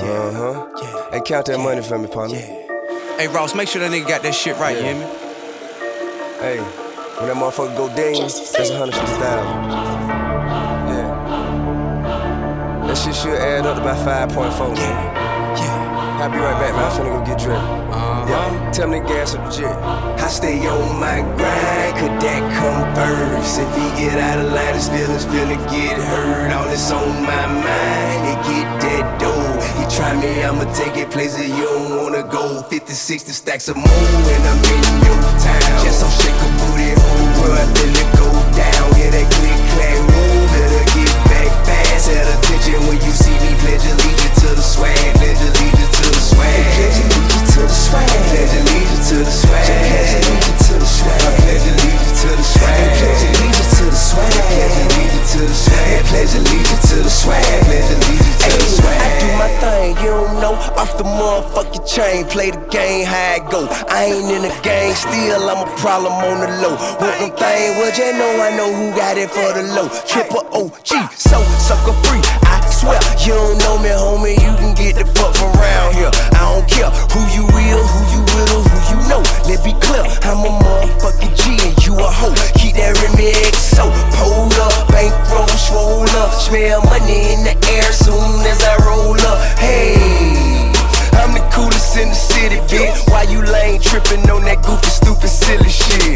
Yeah. Hey, count that money for me, partner. Hey, Ross, make sure that nigga got that shit right, you hear me? Hey, when that motherfucker go ding, that's 150,000. Yeah. That shit should add up to about 5.4, man. I'll be right back, man. I'm finna go get dressed. Yeah, tell me to gas up the jet. I stay on my grind, could that come first? If he get out of line, his feelings finna get hurt. All this on my mind, it get that dough. You try me, I'ma take it places you don't wanna go. 50, 60 stacks of more, and I'm in your town. Just don't shake a booty hole, bro, then it go down. Yeah, that click, clack, roll, better get back fast. At attention when you see me, pledge allegiance to the swag, pledge allegiance to the swag. Pledge allegiance to the swag. Pledge allegiance to the swag. Pledge allegiance to the swag. Pledge allegiance to the swag. Pledge allegiance to the swag. Pledge allegiance to the swag. Pledge allegiance to the swag. Pledge allegiance to the swag. I do my thing, you don't know. Off the motherfucking chain, play the game how it go. I ain't in the game, still I'm a problem on the low. Want them thing, well you know I know who got it for the low. Triple OG, so sucker free. I swear you don't know me, homie. You can get the fuck from around here. I don't care who you will, who you will, or who you know. Let's be clear, I'm a motherfucking G and you a hoe. Keep that remix so pulled up, bankroll swole up. Smell money in the air soon as I roll up. Hey, I'm the coolest in the city, bitch. Why you lame tripping on that goofy, stupid, silly shit?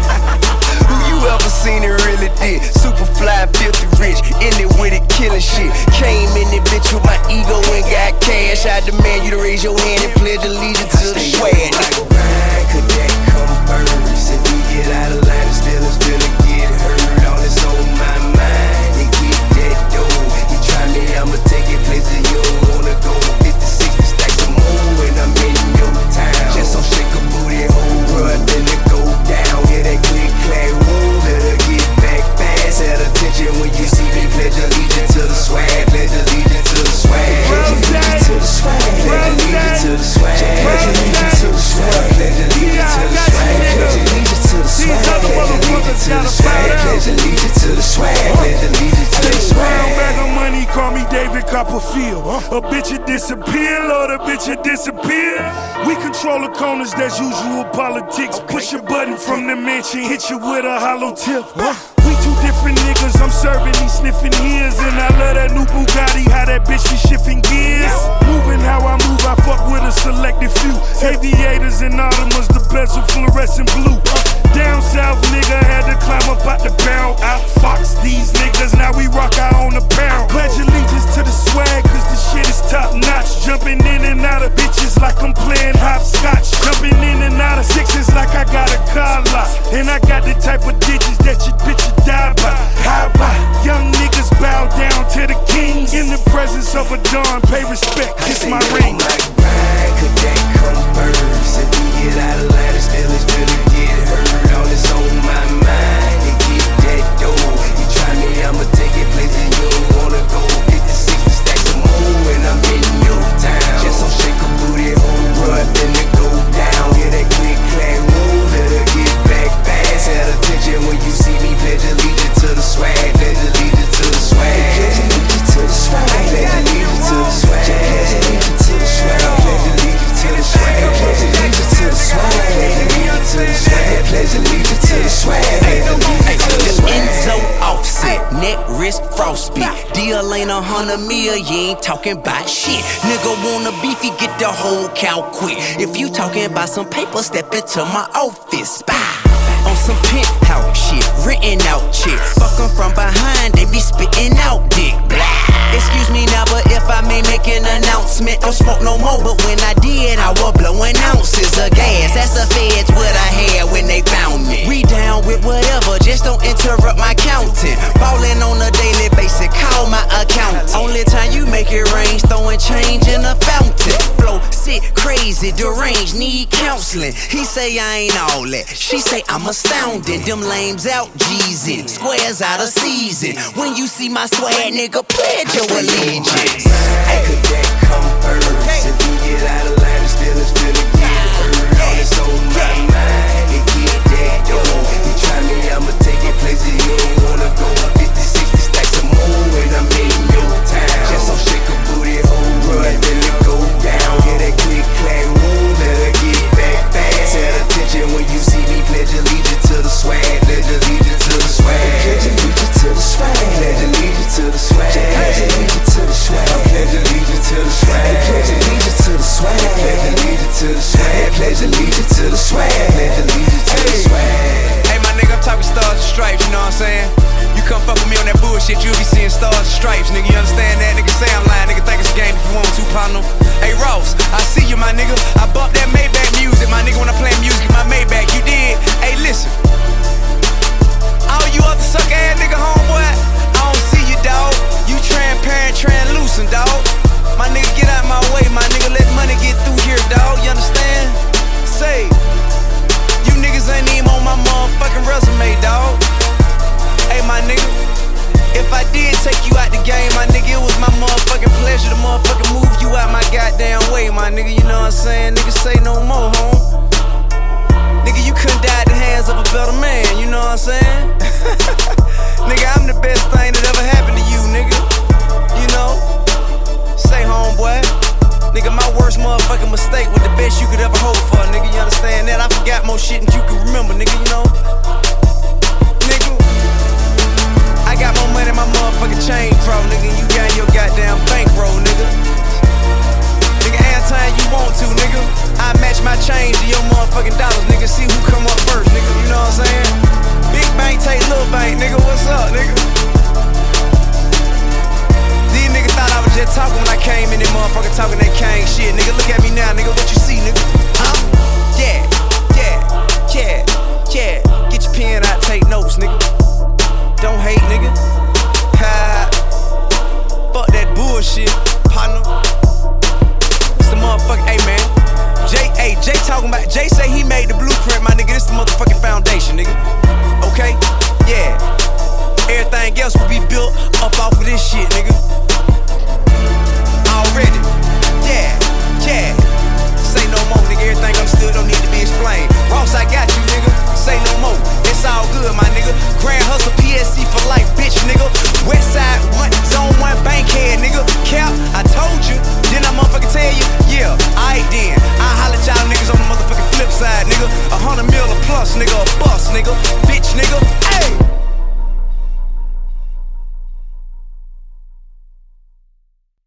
Who you ever seen it really did? Super fly, filthy rich, in it with it, killing shit. Came in it, bitch, with my ego and got cash. I demand you to raise your hand and pledge allegiance to the swag. Could that come first? If we get out of line, his feelings finna get hurt. All this on my mind, and get that dough. You try me, I'ma take it places you don't wanna go. 50, 60 stacks of more, and I'm in your town. Just don't shake a booty hole, bro, then it go down. Yeah, that click, clack, roll, better get back fast. At attention when you see me, pledge allegiance to the swag. Pledge allegiance to the swag. Pledge allegiance to the swag. Pledge allegiance to the swag. Pledge allegiance to the swag. Pledge allegiance to the swag. Pledge allegiance to the swag. Pledge allegiance to the swag. Pledge allegiance to the swag. Pledge allegiance to the swag. Brown bag of money, call me David Copperfield. A bitch will disappear, Lord, a bitch will disappear. We control the corners, that's usual politics. Push a button from the mansion, hit you with a hollow tip. We two different niggas, I'm serving these sniffing ears. And I love that new Bugatti, how that bitch be shifting gears. Moving how I move, I fuck with a selected few. Aviators and Audemars, the bezel fluorescent blue. Down south nigga had to climb up out the barrel. Outfox these niggas, now we rock our own apparel. Pledge allegiance to the swag, cause the shit is top notch. Jumping in and out of bitches like I'm playing hopscotch. Jumping in and out of sixes like I got a car lot. And I got the type of ditches that your bitch would die by. How about young niggas bow down to the kings? In the presence of a dawn, pay respect, kiss my ring. Could that come first? If we get out of line, his feelings finna get hurt. All this on my mind, and get that dough. You try me, I'ma take it places you don't wanna go. 50, 60 stacks of more, and I'm in your town. Just don't shake a booty hole, bro, then it go down. Yeah, that click, clack, roll, better get back fast. At attention when you see me, pledge allegiance to the swag. Pledge allegiance to the swag. Pledge allegiance to the swag. Pledge allegiance to the swag. Pledge allegiance to the swag. Pledge allegiance to the swag. Pledge allegiance to the swag. Pledge allegiance to the swag. Pledge allegiance to the swag. Enzo Offset, neck wrist frostbite. Deal ain't 100 mil, you ain't talking about shit. Nigga wanna beefy, get the whole cow quick. If you talking about some paper, step into my office. Bye. On some penthouse shit, written out chicks. Fuck 'em from behind, they be spitting out dick. Blah. Excuse me now, but if I may make an announcement, don't smoke no more, but when I did, I was blowing ounces of gas. That's the feds what I had when they found me. We down with whatever, just don't interrupt my counting. Ballin' on a daily basis, call my accountant. Only time you make it rain, throwing change in a fountain. Flow sick, crazy, deranged, need counseling. He say I ain't all that, she say I'm astounding. Them lames out, G's in, squares out of season. When you see my swag, nigga, pledge your allegiance. Could that come first? If we get out of line, his feelings finna get hurt. All this on my mind, and get that dough. You try me, I'ma take it places you don't wanna go. 50, 60 stacks of more, and I'm in your town. Just don't shake a booty hole, bro, then it and stars and stripes, nigga. You understand that? Nigga say I'm lying, nigga. Think it's a game if you want to, partner. Hey, Ross, I see you, my nigga. I bump that Maybach music, my nigga. When I play music, my Maybach, you did. Hey, listen. All you other suck ass nigga, homeboy, I don't see you, dawg. You transparent, translucent, dawg. My nigga, get out my way, my nigga. Let money get through here, dawg. You understand? Say, you niggas ain't even on my motherfucking resume, dawg. Hey, my nigga, if I did take you out the game, my nigga, it was my motherfucking pleasure to motherfucking move you out my goddamn way, my nigga. You know what I'm saying? Nigga, say no more, home. Nigga, you couldn't die at the hands of a better man, you know what I'm saying? Nigga, I'm the best thing that ever happened to you, nigga. You know? Say, homeboy. Nigga, my worst motherfucking mistake was the best you could ever hope for, nigga. You understand that? I forgot more shit than you can remember, nigga, you know? Nigga, I got more money in my motherfucking chain, bro, nigga. You got your goddamn bankroll, nigga. Nigga, anytime you want to, nigga, I match my change to your motherfucking dollars, nigga. See who come up first, nigga. You know what I'm saying? Big bank take little bank, nigga. What's up, nigga? These niggas thought I was just talking when I came in there, motherfucker, talking that king shit, nigga. Look at me now, nigga. What you see, nigga? Huh? Yeah, yeah, yeah, yeah. Get your pen out, take notes, nigga. Don't hate, nigga. Ha. Fuck that bullshit, partner. It's the motherfucker, hey man. Jay talking about, Jay say he made the blueprint, my nigga. This the motherfucking foundation, nigga. Okay? Yeah. Everything else will be built up off of this shit, nigga.